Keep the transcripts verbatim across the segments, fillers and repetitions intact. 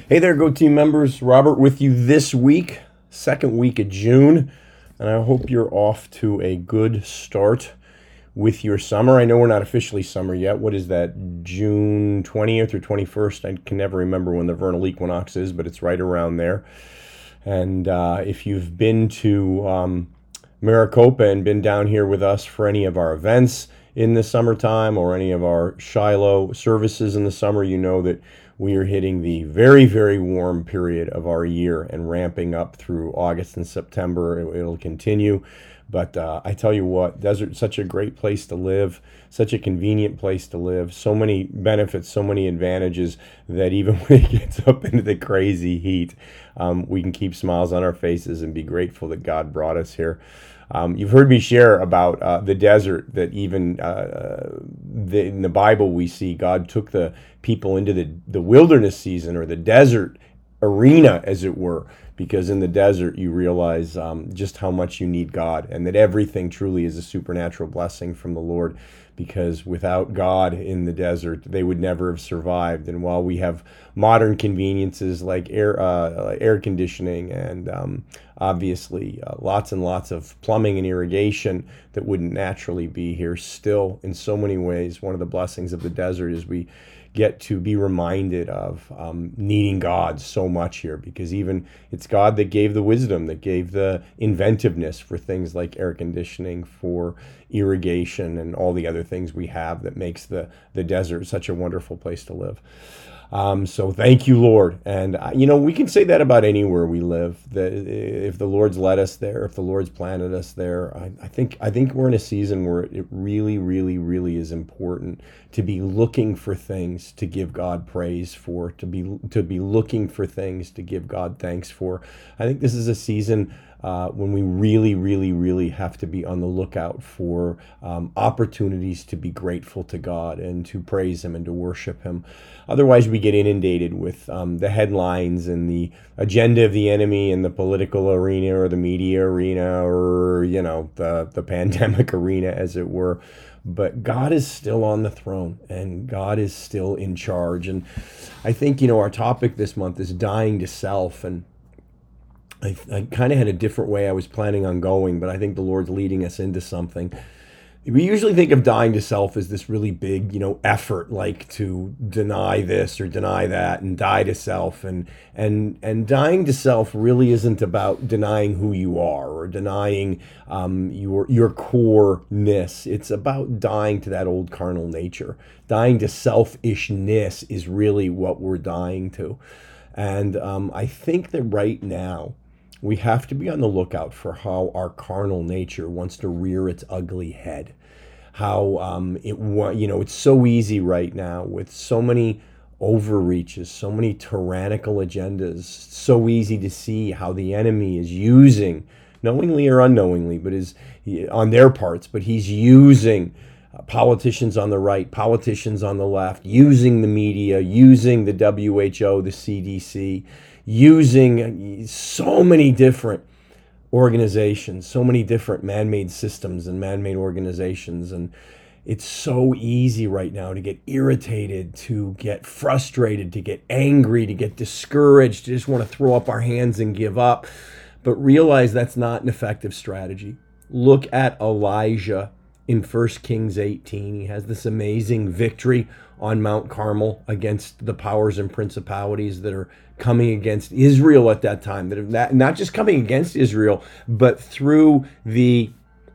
Hey there, Go Team members. Robert with you this week, second week of June, and I hope you're off to a good start with your summer. I know we're not officially summer yet. What is that, June twentieth or twenty-first? I can never remember when the vernal equinox is, but it's right around there. And uh, if you've been to um, Maricopa and been down here with us for any of our events in the summertime or any of our Shiloh services in the summer, you know that we are hitting the very, very warm period of our year and ramping up through August and September. It, it'll continue. But uh, I tell you what, desert's such a great place to live, such a convenient place to live, so many benefits, so many advantages that even when it gets up into the crazy heat, um, we can keep smiles on our faces and be grateful that God brought us here. Um, you've heard me share about uh, the desert, that even uh, the, in the Bible we see God took the people into the, the wilderness season, or the desert arena, as it were, because in the desert you realize um, just how much you need God, and that everything truly is a supernatural blessing from the Lord, because without God in the desert, they would never have survived. And while we have modern conveniences like air uh, air conditioning and um, obviously uh, lots and lots of plumbing and irrigation that wouldn't naturally be here, still in so many ways, one of the blessings of the desert is we get to be reminded of um, needing God so much here, because even it's God that gave the wisdom, that gave the inventiveness for things like air conditioning, for irrigation, and all the other things we have that makes the, the desert such a wonderful place to live. Um, so thank you, Lord. And, uh, you know, we can say that about anywhere we live, that if the Lord's led us there, if the Lord's planted us there, I, I think I think we're in a season where it really, really, really is important to be looking for things to give God praise for, to be to be looking for things to give God thanks for. I think this is a season Uh, when we really, really, really have to be on the lookout for um, opportunities to be grateful to God and to praise Him and to worship Him. Otherwise, we get inundated with um, the headlines and the agenda of the enemy in the political arena or the media arena, or, you know, the, the pandemic arena, as it were. But God is still on the throne, and God is still in charge. And I think, you know, our topic this month is dying to self. And I, I kind of had a different way I was planning on going, but I think the Lord's leading us into something. We usually think of dying to self as this really big, you know, effort, like to deny this or deny that and die to self. And and and dying to self really isn't about denying who you are or denying um, your your core-ness. It's about dying to that old carnal nature. Dying to selfishness is really what we're dying to. And um, I think that right now, we have to be on the lookout for how our carnal nature wants to rear its ugly head. How um, it wa- you know, it's so easy right now with so many overreaches, so many tyrannical agendas. So easy to see how the enemy is using, knowingly or unknowingly, but is on their parts, but he's using uh, politicians on the right, politicians on the left, using the media, using the W H O, the C D C, using so many different organizations, so many different man-made systems and man-made organizations. And it's so easy right now to get irritated, to get frustrated, to get angry, to get discouraged, to just want to throw up our hands and give up. But realize that's not an effective strategy. Look at Elijah in First Kings eighteen. He has this amazing victory on Mount Carmel against the powers and principalities that are coming against Israel at that time, that are not, not just coming against Israel, but through the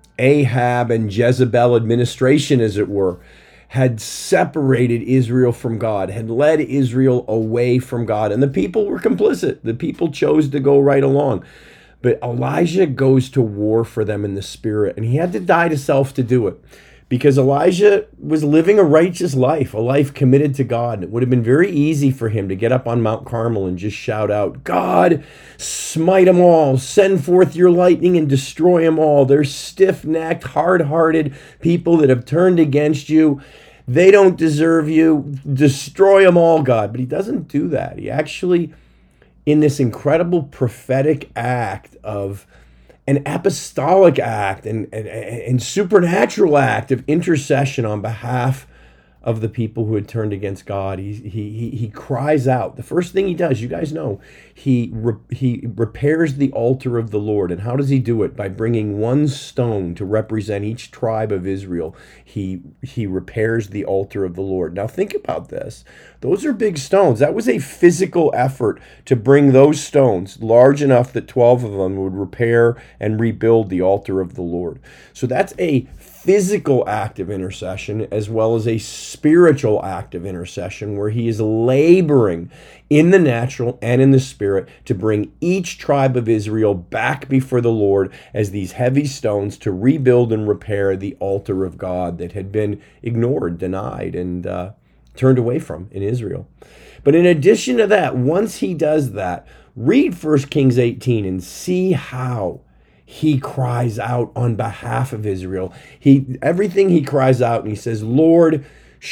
Ahab and Jezebel administration, as it were, had separated Israel from God, had led Israel away from God. And the people were complicit. The people chose to go right along. But Elijah goes to war for them in the spirit, and he had to die to self to do it, because Elijah was living a righteous life, a life committed to God. And it would have been very easy for him to get up on Mount Carmel and just shout out, "God, smite them all, send forth your lightning and destroy them all. They're stiff-necked, hard-hearted people that have turned against you. They don't deserve you. Destroy them all, God." But he doesn't do that. He actually, in this incredible prophetic act of an apostolic act and, and, and supernatural act of intercession on behalf of the people who had turned against God. He, he, he, he cries out. The first thing he does, you guys know, he, re, he repairs the altar of the Lord. And how does he do it? By bringing one stone to represent each tribe of Israel. He, he repairs the altar of the Lord. Now think about this. Those are big stones. That was a physical effort to bring those stones large enough that twelve of them would repair and rebuild the altar of the Lord. So that's a physical act of intercession as well as a spiritual act of intercession where he is laboring in the natural and in the spirit to bring each tribe of Israel back before the Lord as these heavy stones to rebuild and repair the altar of God that had been ignored, denied, and uh, turned away from in Israel. But in addition to that, once he does that, read First Kings eighteen and see how he cries out on behalf of Israel. He, everything he cries out, and he says, Lord,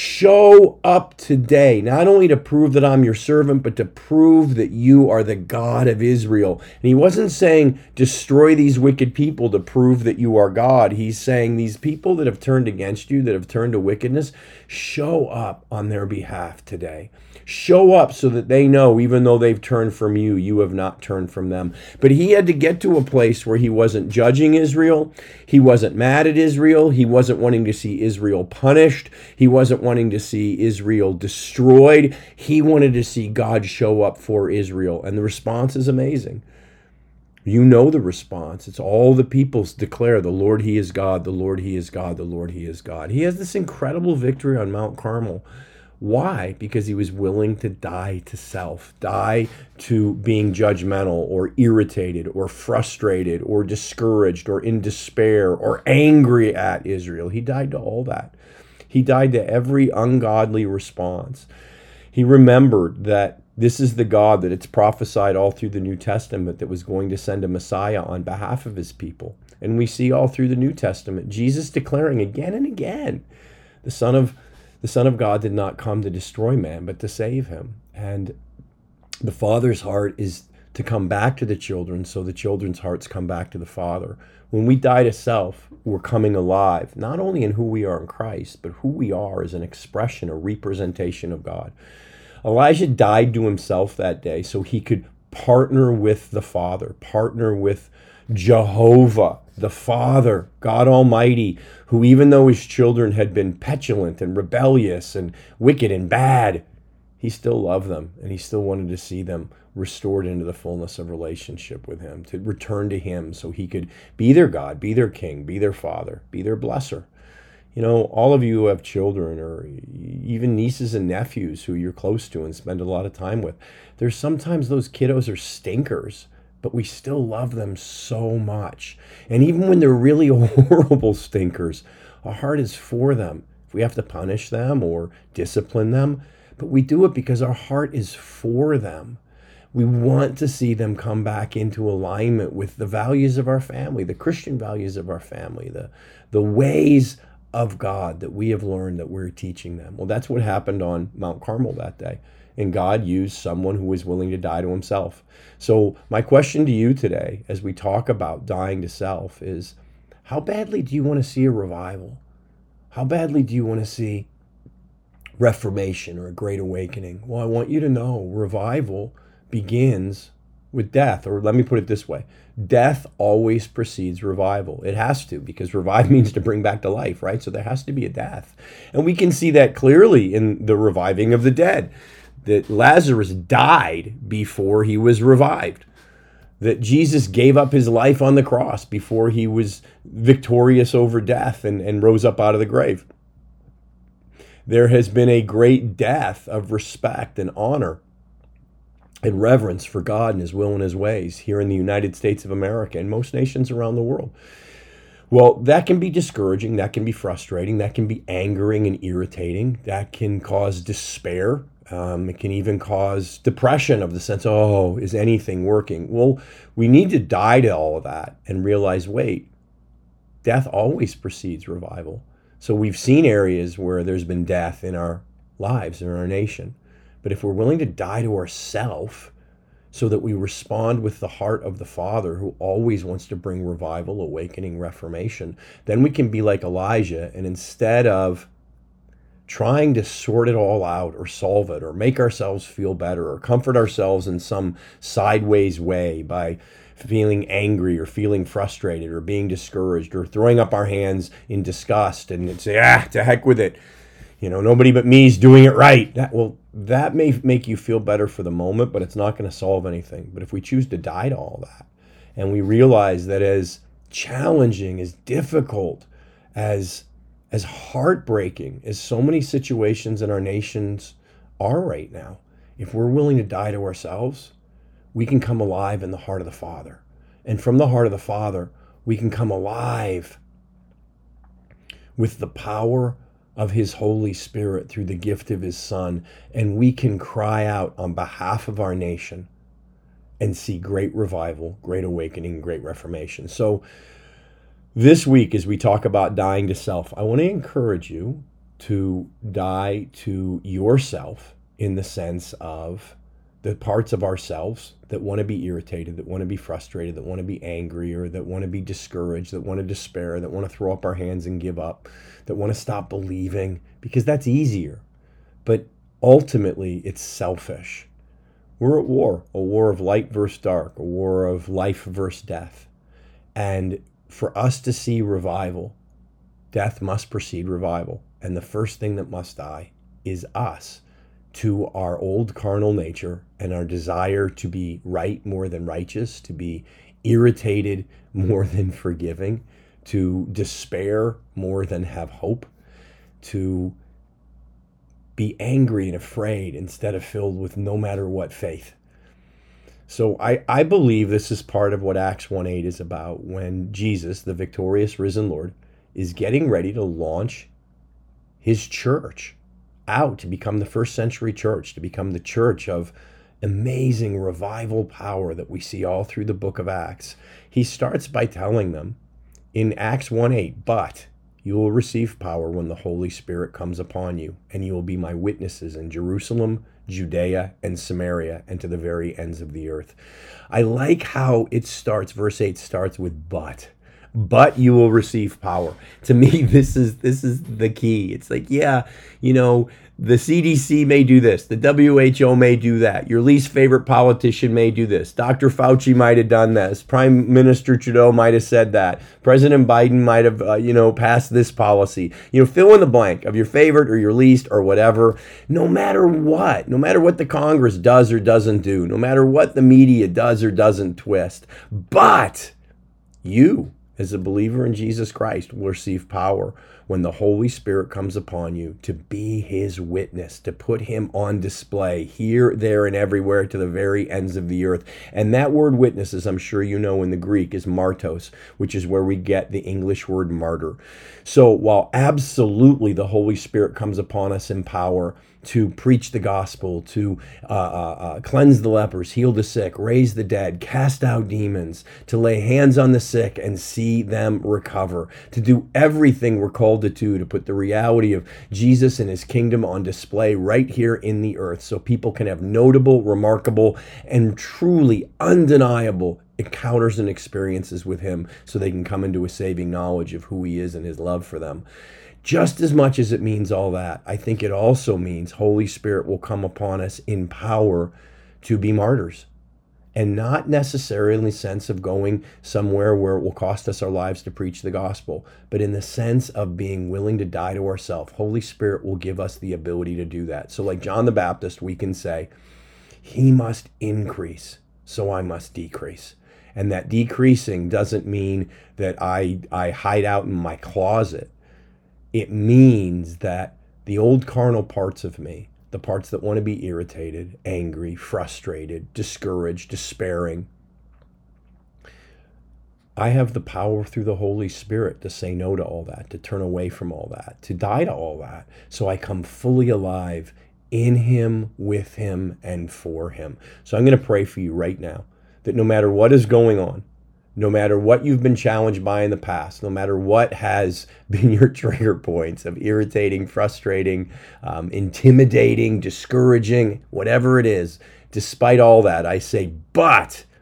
show up today, not only to prove that I'm your servant, but to prove that you are the God of Israel. And he wasn't saying, destroy these wicked people to prove that you are God. He's saying, these people that have turned against you, that have turned to wickedness, show up on their behalf today. Show up so that they know, even though they've turned from you, you have not turned from them. But he had to get to a place where he wasn't judging Israel. He wasn't mad at Israel. He wasn't wanting to see Israel punished. He wasn't wanting to see Israel destroyed. He wanted to see God show up for Israel. And the response is amazing. You know the response. It's all the peoples declare, the Lord, he is God, the Lord, he is God, the Lord, he is God. He has this incredible victory on Mount Carmel. Why? Because he was willing to die to self, die to being judgmental or irritated or frustrated or discouraged or in despair or angry at Israel. He died to all that. He died to every ungodly response. He remembered that this is the God that it's prophesied all through the New Testament that was going to send a Messiah on behalf of his people. And we see all through the New Testament, Jesus declaring again and again, the Son of The Son of God did not come to destroy man, but to save him. And the Father's heart is to come back to the children, so the children's hearts come back to the Father. When we die to self, we're coming alive, not only in who we are in Christ, but who we are as an expression, a representation of God. Elijah died to himself that day so he could partner with the Father, partner with Jehovah, the Father, God Almighty, who even though his children had been petulant and rebellious and wicked and bad, he still loved them and he still wanted to see them restored into the fullness of relationship with him, to return to him so he could be their God, be their king, be their father, be their blesser. You know, all of you who have children or even nieces and nephews who you're close to and spend a lot of time with, there's sometimes those kiddos are stinkers, but we still love them so much. And even when they're really horrible stinkers, our heart is for them. If we have to punish them or discipline them, but we do it because our heart is for them. We want to see them come back into alignment with the values of our family, the Christian values of our family, the, the ways of God that we have learned that we're teaching them. Well, that's what happened on Mount Carmel that day. And God used someone who was willing to die to himself. So my question to you today, as we talk about dying to self, is how badly do you want to see a revival? How badly do you want to see reformation or a great awakening? Well, I want you to know revival begins with death, or let me put it this way. Death always precedes revival. It has to, because revive means to bring back to life, right? So there has to be a death. And we can see that clearly in the reviving of the dead. That Lazarus died before he was revived. That Jesus gave up his life on the cross before he was victorious over death and, and rose up out of the grave. There has been a great death of respect and honor and reverence for God and his will and his ways here in the United States of America and most nations around the world. Well, that can be discouraging, that can be frustrating, that can be angering and irritating, that can cause despair. Um, it can even cause depression of the sense, oh, is anything working? Well, we need to die to all of that and realize, wait, death always precedes revival. So we've seen areas where there's been death in our lives, in our nation. But if we're willing to die to ourselves so that we respond with the heart of the Father who always wants to bring revival, awakening, reformation, then we can be like Elijah, and instead of trying to sort it all out or solve it or make ourselves feel better or comfort ourselves in some sideways way by feeling angry or feeling frustrated or being discouraged or throwing up our hands in disgust and say, ah, to heck with it. You know, nobody but me is doing it right. That, well, that may make you feel better for the moment, but it's not going to solve anything. But if we choose to die to all that and we realize that as challenging, as difficult, as as heartbreaking as so many situations in our nations are right now, if we're willing to die to ourselves, we can come alive in the heart of the Father. And from the heart of the Father, we can come alive with the power of his Holy Spirit through the gift of his Son. And we can cry out on behalf of our nation and see great revival, great awakening, great reformation. So this week, as we talk about dying to self, I want to encourage you to die to yourself in the sense of the parts of ourselves that want to be irritated, that want to be frustrated, that want to be angry, or that want to be discouraged, that want to despair, that want to throw up our hands and give up, that want to stop believing, because that's easier. But ultimately, it's selfish. We're at war, a war of light versus dark, a war of life versus death. And for us to see revival, death must precede revival. And the first thing that must die is us, to our old carnal nature and our desire to be right more than righteous, to be irritated more than forgiving, to despair more than have hope, to be angry and afraid instead of filled with no matter what faith. So I, I believe this is part of what Acts one eight is about, when Jesus, the victorious risen Lord, is getting ready to launch his church out to become the first century church, to become the church of amazing revival power that we see all through the book of Acts. He starts by telling them in Acts one eight, but you will receive power when the Holy Spirit comes upon you, and you will be my witnesses in Jerusalem, Judea, and Samaria, and to the very ends of the earth. I like how it starts, verse eight starts with but. But you will receive power. To me, this is this is the key. It's like, yeah, you know, the C D C may do this. The W H O may do that. Your least favorite politician may do this. Doctor Fauci might have done this. Prime Minister Trudeau might have said that. President Biden might have, uh, you know, passed this policy. You know, fill in the blank of your favorite or your least or whatever. No matter what, no matter what the Congress does or doesn't do, no matter what the media does or doesn't twist, but you, as a believer in Jesus Christ, will receive power when the Holy Spirit comes upon you to be his witness, to put him on display here, there, and everywhere to the very ends of the earth. And that word witness, as I'm sure you know in the Greek, is martos, which is where we get the English word martyr. So while absolutely the Holy Spirit comes upon us in power to preach the gospel, to uh, uh, uh, cleanse the lepers, heal the sick, raise the dead, cast out demons, to lay hands on the sick and see them recover, to do everything we're called to do, to put the reality of Jesus and his kingdom on display right here in the earth so people can have notable, remarkable, and truly undeniable encounters and experiences with him so they can come into a saving knowledge of who he is and his love for them. Just as much as it means all that, I think it also means Holy Spirit will come upon us in power to be martyrs. And not necessarily in the sense of going somewhere where it will cost us our lives to preach the gospel, but in the sense of being willing to die to ourselves. Holy Spirit will give us the ability to do that. So like John the Baptist, we can say, he must increase, so I must decrease. And that decreasing doesn't mean that I, I hide out in my closet. It means that the old carnal parts of me, the parts that want to be irritated, angry, frustrated, discouraged, despairing, I have the power through the Holy Spirit to say no to all that, to turn away from all that, to die to all that, so I come fully alive in him, with him, and for him. So I'm going to pray for you right now that no matter what is going on, no matter what you've been challenged by in the past, no matter what has been your trigger points of irritating, frustrating, um, intimidating, discouraging, whatever it is, despite all that, I say, but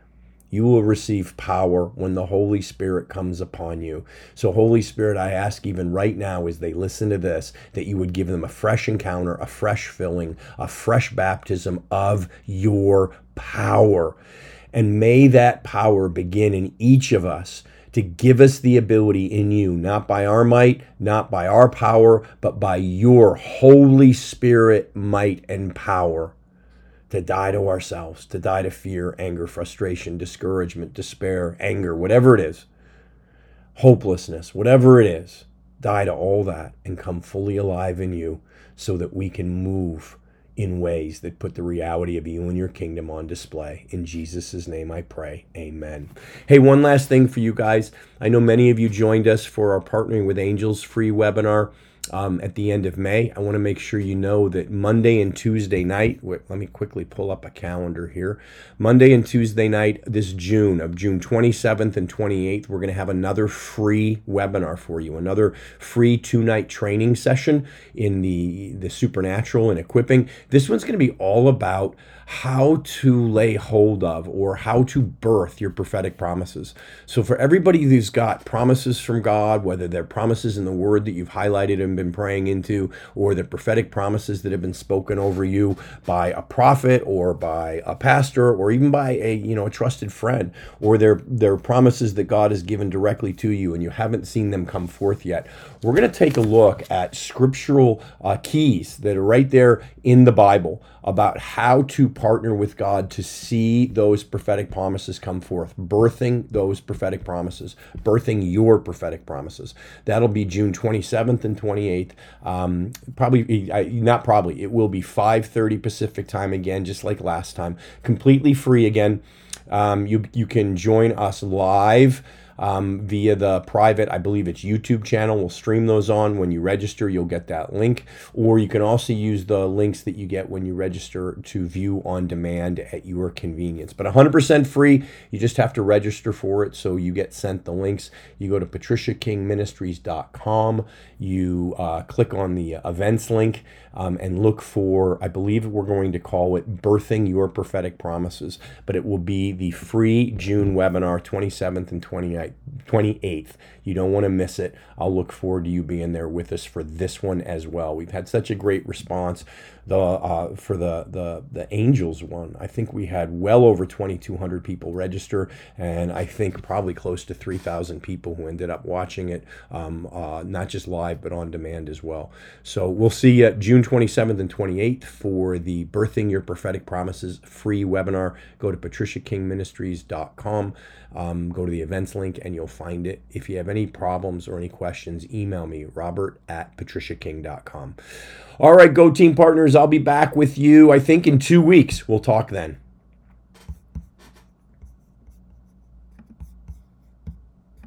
You will receive power when the Holy Spirit comes upon you. So Holy Spirit, I ask even right now as they listen to this, that you would give them a fresh encounter, a fresh filling, a fresh baptism of your power. And may that power begin in each of us to give us the ability in you, not by our might, not by our power, but by your Holy Spirit might and power, to die to ourselves, to die to fear, anger, frustration, discouragement, despair, anger, whatever it is, hopelessness, whatever it is, die to all that and come fully alive in you so that we can move in ways that put the reality of you and your kingdom on display. In Jesus' name I pray, amen. Hey, one last thing for you guys. I know many of you joined us for our Partnering with Angels free webinar um, at the end of May. I want to make sure you know that Monday and Tuesday night, wait, let me quickly pull up a calendar here. Monday and Tuesday night, this June, of June twenty-seventh and twenty-eighth, we're going to have another free webinar for you, another free two-night training session in the, the supernatural and equipping. This one's going to be all about how to lay hold of or how to birth your prophetic promises. So for everybody who's got promises from God, whether they're promises in the Word that you've highlighted and been praying into, or the prophetic promises that have been spoken over you by a prophet or by a pastor or even by a you know a trusted friend, or they're, they're promises that God has given directly to you and you haven't seen them come forth yet, we're going to take a look at scriptural uh, keys that are right there in the Bible about how to partner with God to see those prophetic promises come forth, birthing those prophetic promises, birthing your prophetic promises. That'll be June twenty-seventh and twenty-eighth. Um, probably, not probably, it will be five thirty Pacific time again, just like last time. Completely free again. Um, you, you can join us live Um, via the private, I believe it's YouTube channel. We'll stream those on. When you register, you'll get that link. Or you can also use the links that you get when you register to view on demand at your convenience. But one hundred percent free. You just have to register for it, so you get sent the links. You go to patricia king ministries dot com. You uh, click on the events link um, and look for, I believe we're going to call it Birthing Your Prophetic Promises. But it will be the free June webinar, twenty-seventh and twenty-eighth. You don't want to miss it. I'll look forward to you being there with us for this one as well. We've had such a great response. The uh, for the, the the Angels one, I think we had well over twenty-two hundred people register, and I think probably close to three thousand people who ended up watching it, um, uh, not just live, but on demand as well. So we'll see you at June twenty-seventh and twenty-eighth for the Birthing Your Prophetic Promises free webinar. Go to patricia king ministries dot com. Um, go to the events link and you'll find it. If you have any problems or any questions, email me, robert at patricia king dot com. All right, Go Team Partners, I'll be back with you, I think, in two weeks. We'll talk then.